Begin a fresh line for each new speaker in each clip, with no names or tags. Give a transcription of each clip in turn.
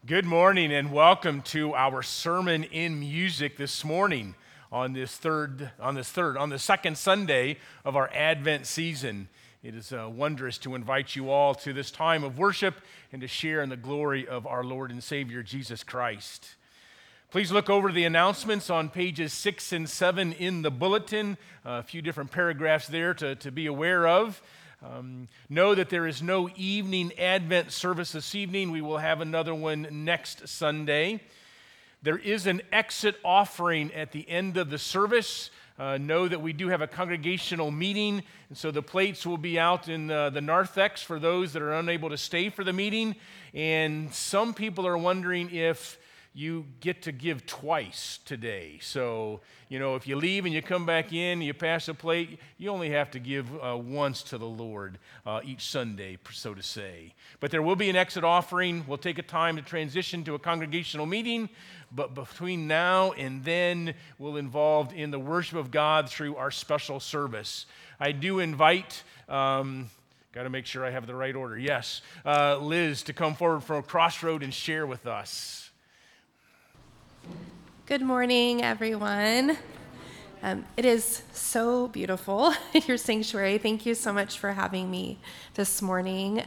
Good morning and welcome to our sermon in music this morning on the second Sunday of our Advent season. It is wondrous to invite you all to this time of worship and to share in the glory of our Lord and Savior Jesus Christ. Please look over the announcements on pages 6 and 7 in the bulletin, a few different paragraphs there to be aware of. Know that there is no evening Advent service this evening. We will have another one next Sunday. There is an exit offering at the end of the service. Know that we do have a congregational meeting, and so the plates will be out in the narthex for those that are unable to stay for the meeting. And some people are wondering if you get to give twice today. So, if you leave and you come back in, you pass a plate, you only have to give once to the Lord each Sunday, so to say. But there will be an exit offering. We'll take a time to transition to a congregational meeting, but between now and then, we'll involved in the worship of God through our special service. I do invite... Got to make sure I have the right order. Yes, Liz to come forward from Crossroad and share with us.
Good morning, everyone. It is so beautiful in your sanctuary. Thank you so much for having me this morning.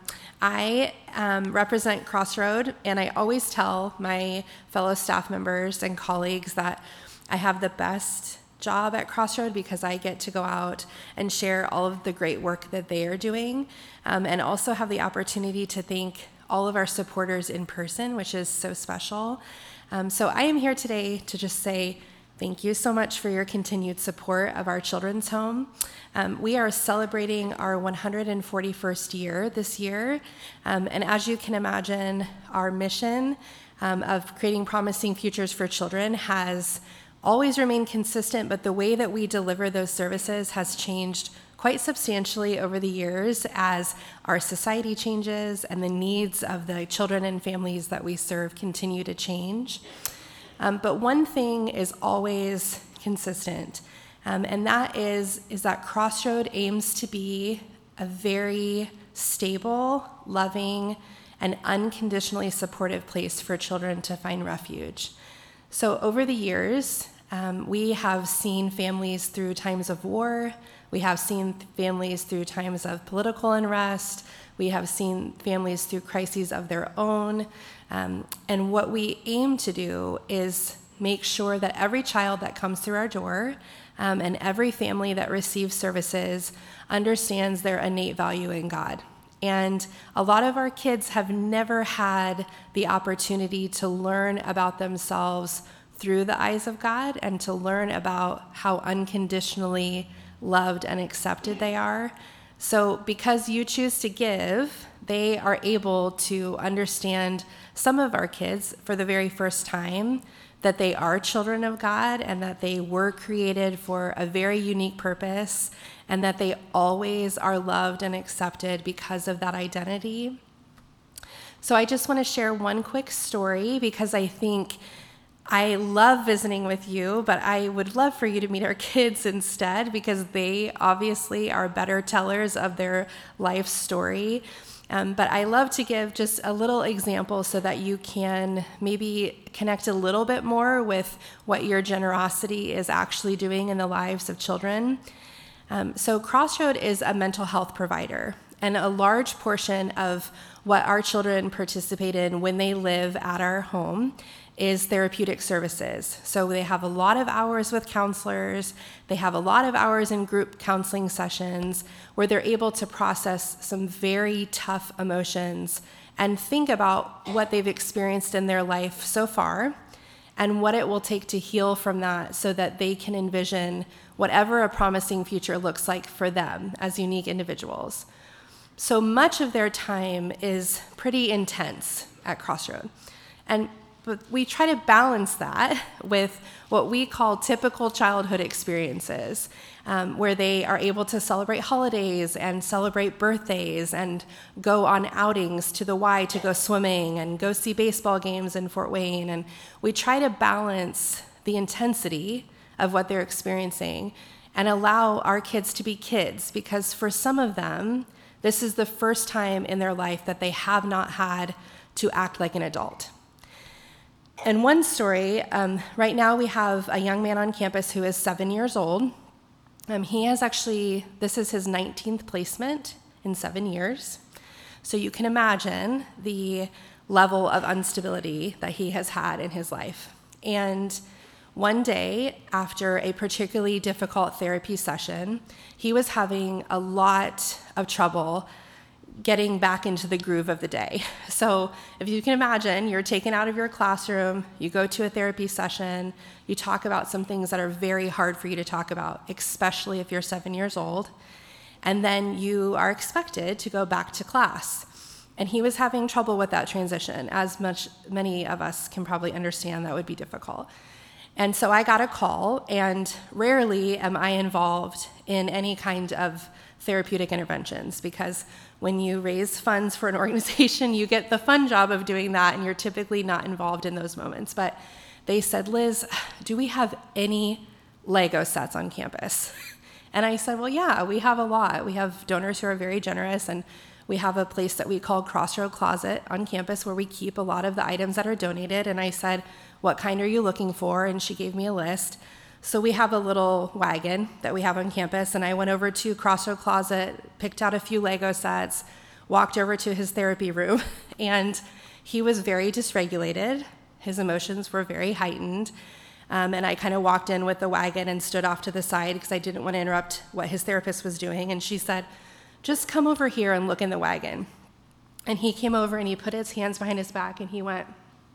I represent Crossroad, and I always tell my fellow staff members and colleagues that I have the best job at Crossroad because I get to go out and share all of the great work that they are doing, and also have the opportunity to thank all of our supporters in person, which is so special. So I am here today to just say thank you so much for your continued support of our children's home. We are celebrating our 141st year this year, and as you can imagine, our mission of creating promising futures for children has always remained consistent, but the way that we deliver those services has changed quite substantially over the years as our society changes and the needs of the children and families that we serve continue to change. But one thing is always consistent, and that is that Crossroad aims to be a very stable, loving, and unconditionally supportive place for children to find refuge. So over the years, we have seen families through times of war. We have seen families through times of political unrest. We have seen families through crises of their own. And what we aim to do is make sure that every child that comes through our door and every family that receives services understands their innate value in God. And a lot of our kids have never had the opportunity to learn about themselves through the eyes of God and to learn about how unconditionally loved and accepted they are. So because you choose to give, they are able to understand, some of our kids for the very first time, that they are children of God and that they were created for a very unique purpose and that they always are loved and accepted because of that identity. So I just want to share one quick story because I think I love visiting with you, but I would love for you to meet our kids instead because they obviously are better tellers of their life story. But I love to give just a little example so that you can maybe connect a little bit more with what your generosity is actually doing in the lives of children. So Crossroad is a mental health provider, and a large portion of what our children participate in when they live at our home is therapeutic services. So they have a lot of hours with counselors, they have a lot of hours in group counseling sessions where they're able to process some very tough emotions and think about what they've experienced in their life so far and what it will take to heal from that so that they can envision whatever a promising future looks like for them as unique individuals. So much of their time is pretty intense at Crossroad. But we try to balance that with what we call typical childhood experiences, where they are able to celebrate holidays and celebrate birthdays and go on outings to the Y to go swimming and go see baseball games in Fort Wayne. And we try to balance the intensity of what they're experiencing and allow our kids to be kids, because for some of them, this is the first time in their life that they have not had to act like an adult. And one story, right now we have a young man on campus who is 7 years old. This is his 19th placement in 7 years. So you can imagine the level of instability that he has had in his life. And one day, after a particularly difficult therapy session, he was having a lot of trouble getting back into the groove of the day. So if you can imagine, you're taken out of your classroom, you go to a therapy session, you talk about some things that are very hard for you to talk about, especially if you're 7 years old, and then you are expected to go back to class. And he was having trouble with that transition, many of us can probably understand that would be difficult. And so I got a call, and rarely am I involved in any kind of therapeutic interventions, because when you raise funds for an organization, you get the fun job of doing that, and you're typically not involved in those moments. But they said, "Liz, do we have any Lego sets on campus?" And I said, "Well, yeah, we have a lot. We have donors who are very generous, and we have a place that we call Crossroad Closet on campus where we keep a lot of the items that are donated." And I said, "What kind are you looking for?" And she gave me a list. So we have a little wagon that we have on campus, and I went over to Crossroad Closet, picked out a few Lego sets, walked over to his therapy room, and he was very dysregulated. His emotions were very heightened. And I kind of walked in with the wagon and stood off to the side because I didn't want to interrupt what his therapist was doing. And she said, "Just come over here and look in the wagon." And he came over and he put his hands behind his back and he went,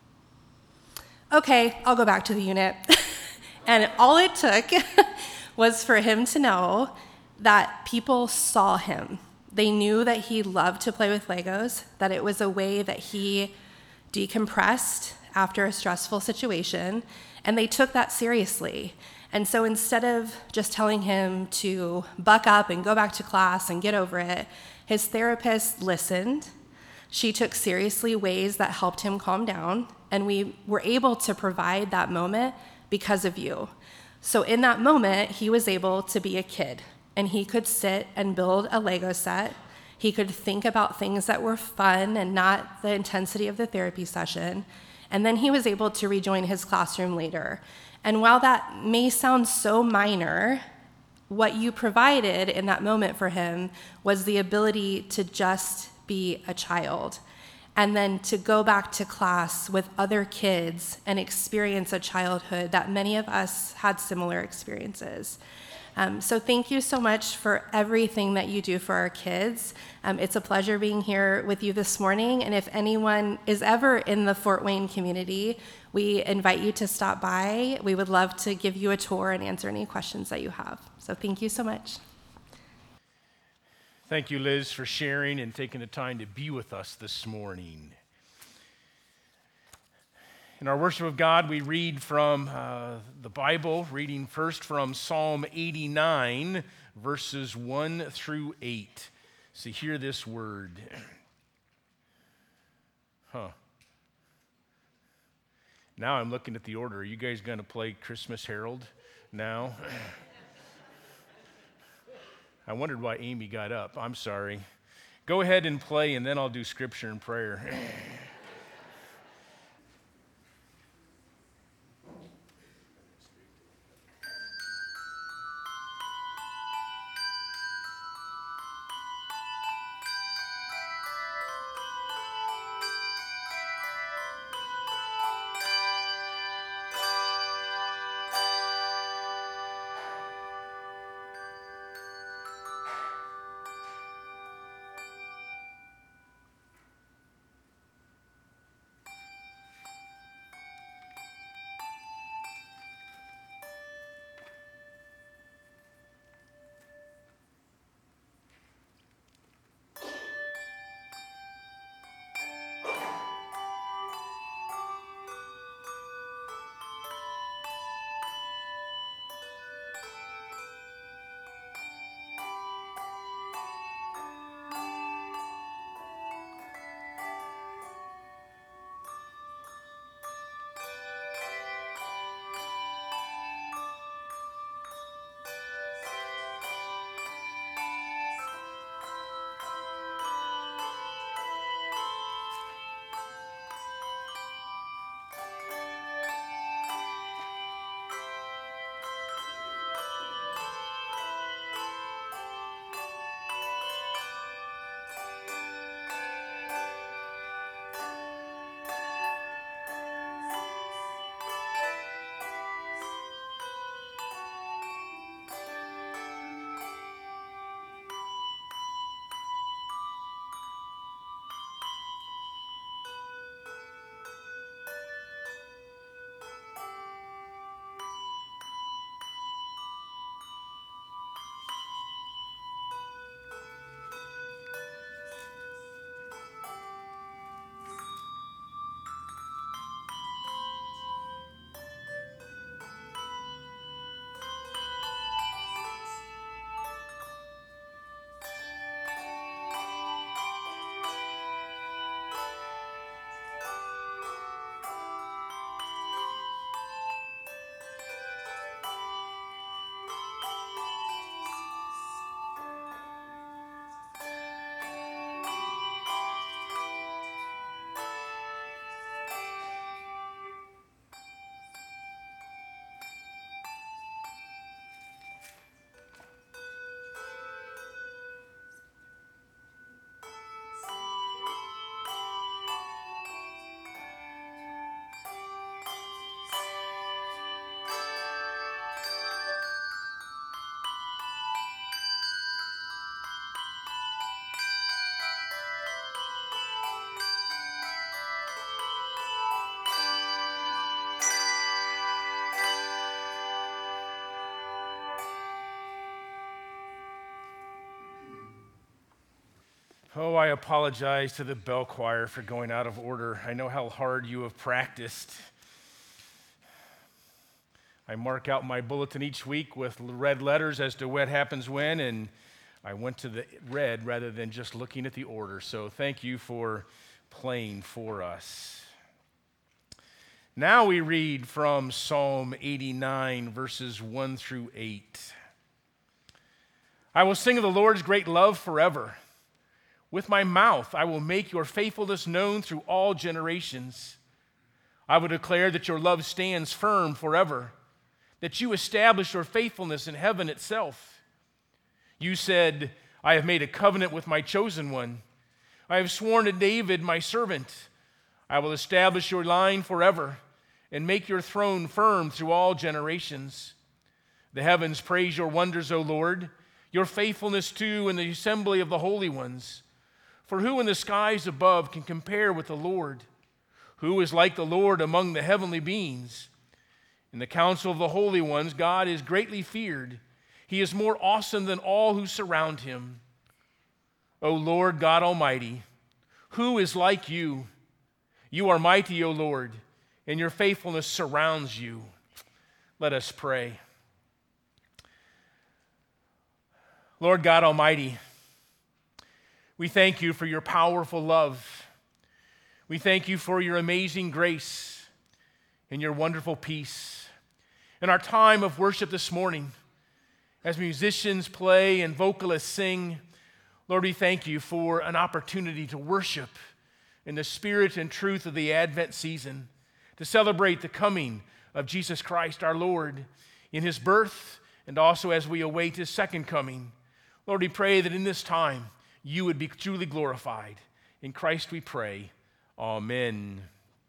"Okay, I'll go back to the unit." And all it took was for him to know that people saw him. They knew that he loved to play with Legos, that it was a way that he decompressed after a stressful situation, and they took that seriously. And so instead of just telling him to buck up and go back to class and get over it, his therapist listened. She took seriously ways that helped him calm down, and we were able to provide that moment because of you. So in that moment, he was able to be a kid, and he could sit and build a Lego set. He could think about things that were fun and not the intensity of the therapy session. And then he was able to rejoin his classroom later. And while that may sound so minor, what you provided in that moment for him was the ability to just be a child, and then to go back to class with other kids and experience a childhood that many of us had similar experiences. So thank you so much for everything that you do for our kids. It's a pleasure being here with you this morning, and if anyone is ever in the Fort Wayne community, we invite you to stop by. We would love to give you a tour and answer any questions that you have. So thank you so much.
Thank you, Liz, for sharing and taking the time to be with us this morning. In our worship of God, we read from the Bible, reading first from Psalm 89, verses 1 through 8. So hear this word. Now I'm looking at the order. Are you guys going to play Christmas Herald now? I wondered why Amy got up. I'm sorry. Go ahead and play, and then I'll do scripture and prayer. Oh, I apologize to the bell choir for going out of order. I know how hard you have practiced. I mark out my bulletin each week with red letters as to what happens when, and I went to the red rather than just looking at the order. So thank you for playing for us. Now we read from Psalm 89, verses 1 through 8. I will sing of the Lord's great love forever. With my mouth I will make your faithfulness known through all generations. I will declare that your love stands firm forever, that you establish your faithfulness in heaven itself. You said, I have made a covenant with my chosen one. I have sworn to David, my servant. I will establish your line forever and make your throne firm through all generations. The heavens praise your wonders, O Lord, your faithfulness too in the assembly of the holy ones. For who in the skies above can compare with the Lord? Who is like the Lord among the heavenly beings? In the council of the holy ones, God is greatly feared. He is more awesome than all who surround him. O Lord God Almighty, who is like you? You are mighty, O Lord, and your faithfulness surrounds you. Let us pray. Lord God Almighty, we thank you for your powerful love. We thank you for your amazing grace and your wonderful peace. In our time of worship this morning, as musicians play and vocalists sing, Lord, we thank you for an opportunity to worship in the spirit and truth of the Advent season, to celebrate the coming of Jesus Christ our Lord in his birth and also as we await his second coming. Lord, we pray that in this time you would be truly glorified. In Christ we pray. Amen.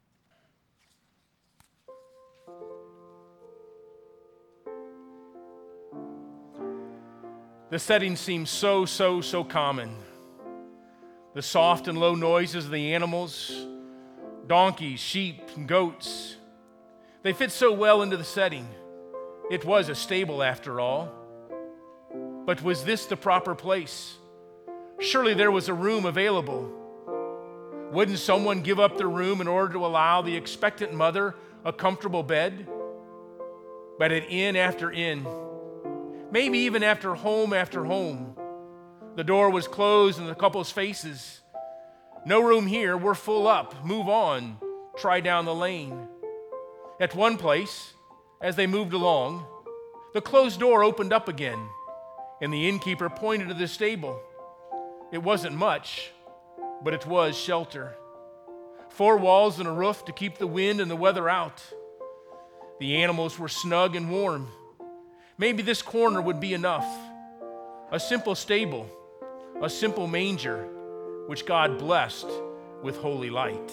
The setting seems so common. The soft and low noises of the animals, donkeys, sheep, and goats, they fit so well into the setting. It was a stable after all. But was this the proper place? Surely there was a room available. Wouldn't someone give up their room in order to allow the expectant mother a comfortable bed? But at inn after inn, maybe even after home, the door was closed in the couple's faces. No room here, we're full up, move on, try down the lane. At one place, as they moved along, the closed door opened up again, and the innkeeper pointed to the stable. It wasn't much, but it was shelter. 4 walls and a roof to keep the wind and the weather out. The animals were snug and warm. Maybe this corner would be enough. A simple stable, a simple manger, which God blessed with holy light.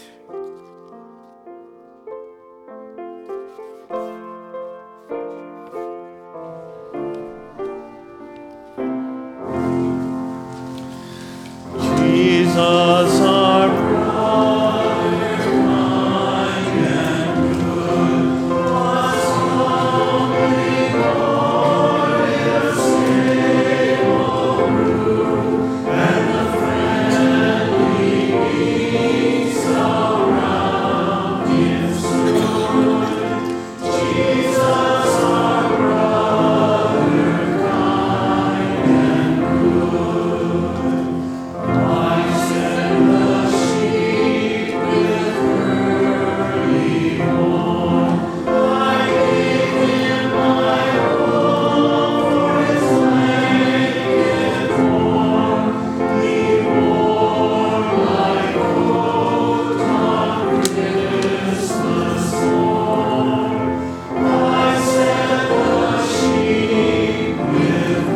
Jesus, our brother, kind and good, was humbly glorious, stable root, and the friendly peace around him stood. Jesus, our brother, kind and good. I said the sheep with early morn, I gave him my all for his blanket warm. He wore my coat on Christmas morn. I said the sheep with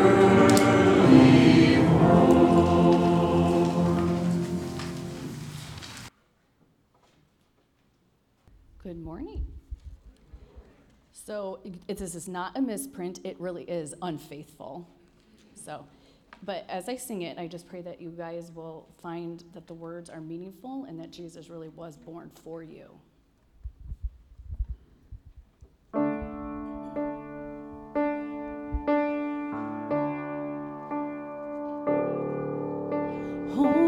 early morn.
Good morning. So this is not a misprint, it really is unfaithful. But as I sing it, I just pray that you guys will find that the words are meaningful and that Jesus really was born for you. Oh,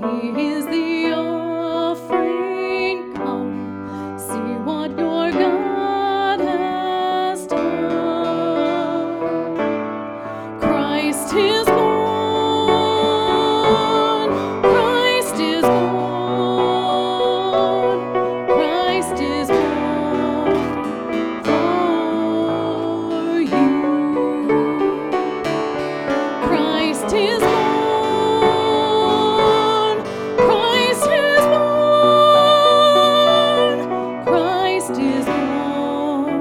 He is the offering. Come, see what your God has done. Christ is born. Christ is born. Christ is born for you. Christ is born. Christ is born. Christ is born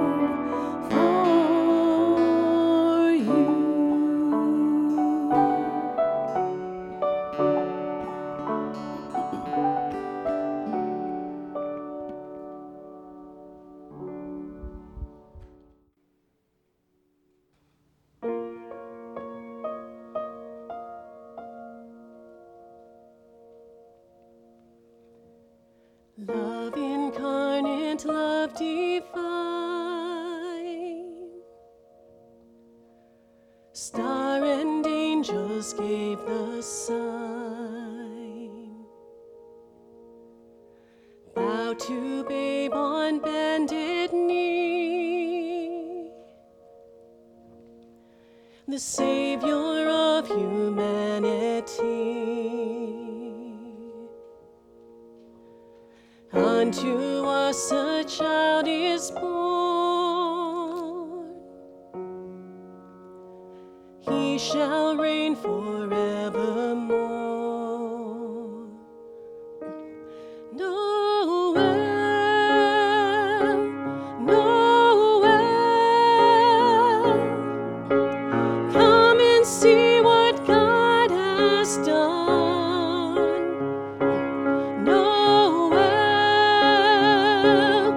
for you.
Love incarnate, love divine. Star and angels gave the sign. Bow to babe on bended knee, the Savior of humanity. Unto us a child is born. He shall reign forevermore. Noel, Noel, come and see what God has done. Noel,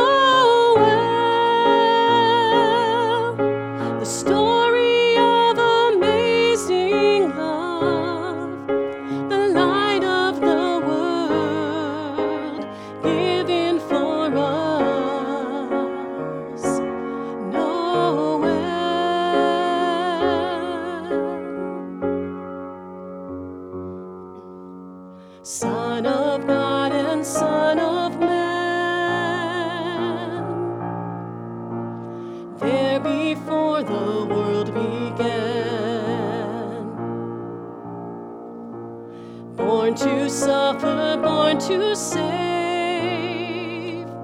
Noel, the story of amazing love, the light of the world given for us. Noel, Son of God and Son of Man, there before the world began. Born to suffer, born to save,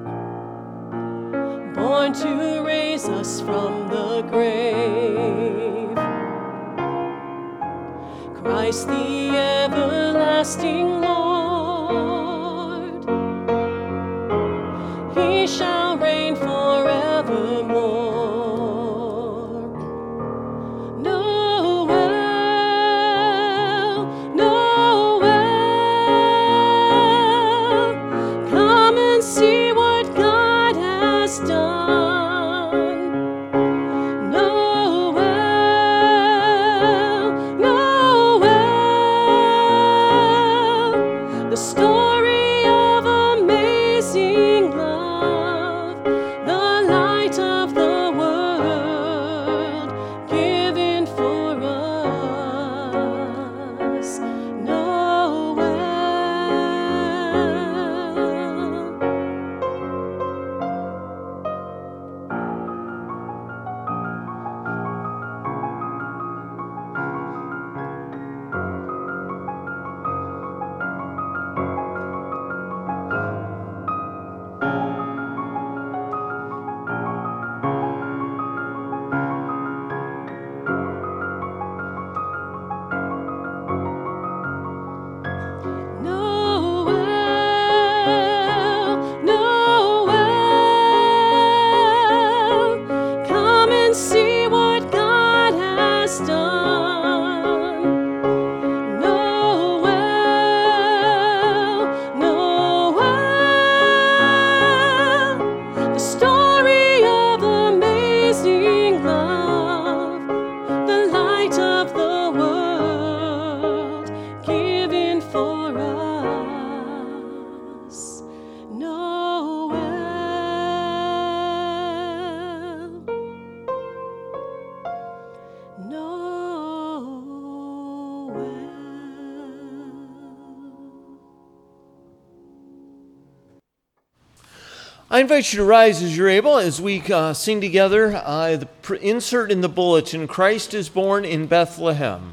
born to raise us from the grave. Christ the everlasting Lord, He shall reign forevermore. Noel, Noel, come and see what God has done. Noel, Noel,
I invite you to rise as you're able as we sing together the insert in the bulletin, Christ is born in Bethlehem.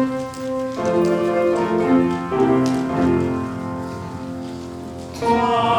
Oh